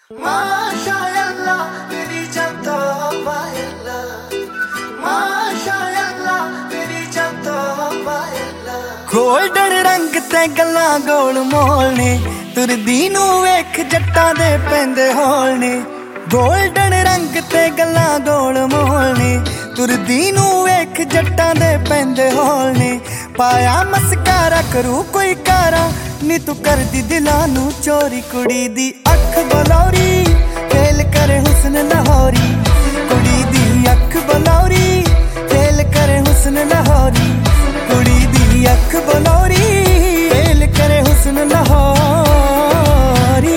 माशाअल्लाह तेरी जब तौबा माशाअल्लाह तेरी जब तौबा गोल्डन रंग ते गल्लां गोल मोल ने तुरदी नू वेख जट्टां दे पैंदे होल ने गोल्डन रंग ते गल्लां गोल मोल ने तुरदी नू वेख जट्टां दे पैंदे होल ने पाया मस्कारा करू कोई कारा नी तू कर दी दिलां नू चोरी कुड़ी दी अख बलौरी फेल करे हुस्न लाहौरी कुड़ी दी अख बलौरी फेल करे हुस्न लाहौरी कुड़ी दी अख बलौरी फेल करे हुस्न लाहौरी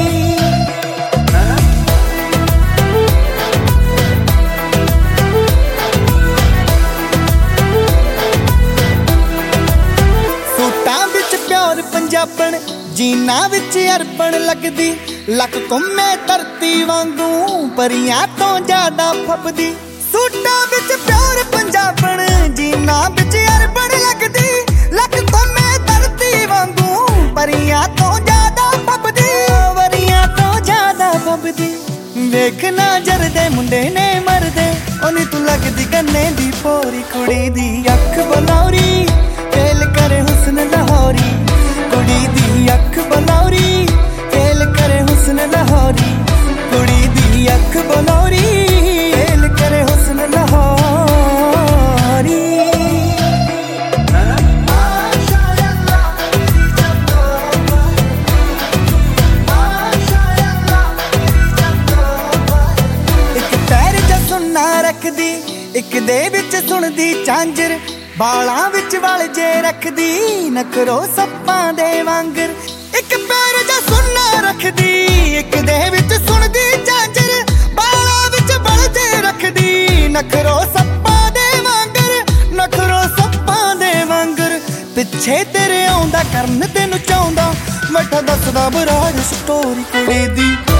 सूटां विच प्योर पंजाबण जीना विच अरबण लगदी लक कुम्मे धरती वांगू परियां तो ज्यादा फपदी सूटां विच प्योर पंजाबण जीना विच अरबण लगदी लक कुम्मे धरती वांगू परियां तो ज्यादा फपदी परियां तो ज्यादा फपदी वेख ना जरदे मुंडे ने मरदे ओनी तू लगदी गन्ने दी पोरी कुड़ी दी अख बलौरी फेल करे हुस्न लाहौरी कुड़ी दी अख बलौरी फेल करे हुस्न लाहौरी कुड़ी दी अख बलौरी फेल करे हुस्न लाहौरी एक पैर च सुन्ना रखदी एक दे विच सुनदी झांजर बालां विच वल जे रखदी नखरो सप्पां दे वांगर एक पैर जा सुन्ना रखदी एक दे विच सुनदी झांजर बालां विच वल जे रखदी नखरो सप्पां दे वांगर नखरो सप्पां दे वांगर पिछे तेरे आउंदा करन तैनूं चाहुंदा बैठा दसदा बराड़ स्टोरी कुड़ी दी